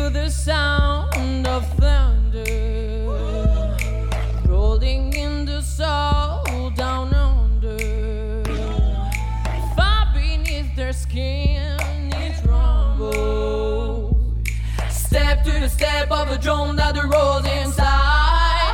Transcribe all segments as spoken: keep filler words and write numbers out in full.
to the sound of thunder, rolling in the soul down under. Far beneath their skin, it rumbles. Step to the step of a drum that rolls inside.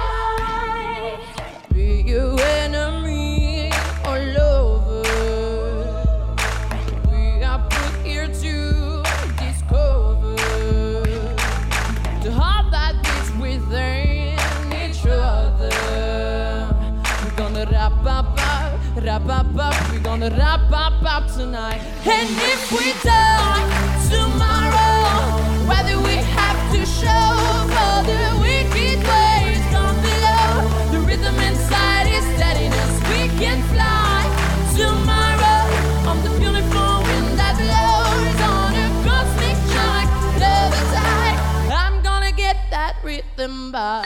Be you enemy or lover, we are put here to discover the heart that beats within each other. We're gonna wrap up, up, wrap up, up. We're gonna wrap up, up tonight. And if we die tomorrow, whether we have to show for the wicked ways down below, the rhythm inside is telling us we can fly tomorrow on the beautiful wind that blows on a cosmic track. Love is high. I'm gonna get that rhythm by.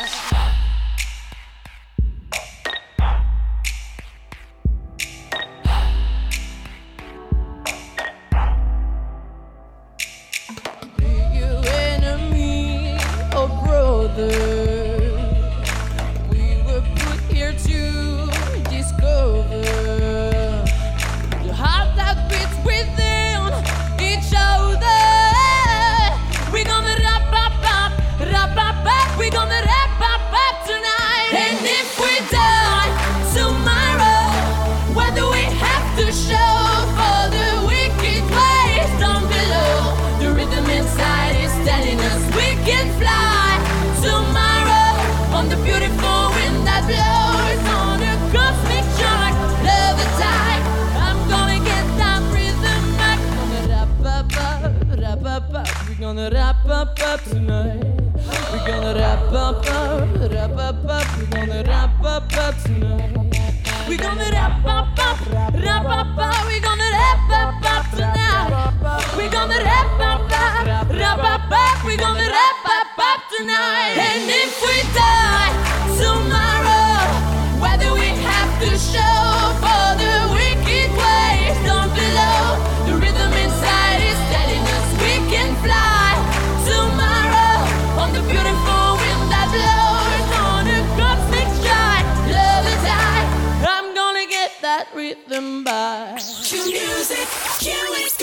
We were put here to discover the heart that beats within each other. We're gonna wrap up, up, wrap up, up. We're gonna wrap up, up tonight. And if we die tomorrow, whether we have to show for the wicked ways down below, the rhythm inside is telling us we can fly on the beautiful wind that blows on a cosmic track. Love the tide. I'm gonna get that rhythm back. Gonna wrap up, up, wrap up, up. We're gonna wrap up, up tonight. We're gonna wrap up, up, wrap up, up. We're gonna wrap up, up tonight. We're gonna wrap up, up, wrap up, up. We're gonna wrap up, up tonight. We're gonna wrap up, up, wrap up, up. We're gonna wrap up, up tonight. And if we die tomorrow, whether we have to show for the wicked ways down below, the rhythm inside is telling us we can fly tomorrow on the beautiful wind that blows on a cosmic stride. Love is high. I'm gonna get that rhythm by. True music, Q is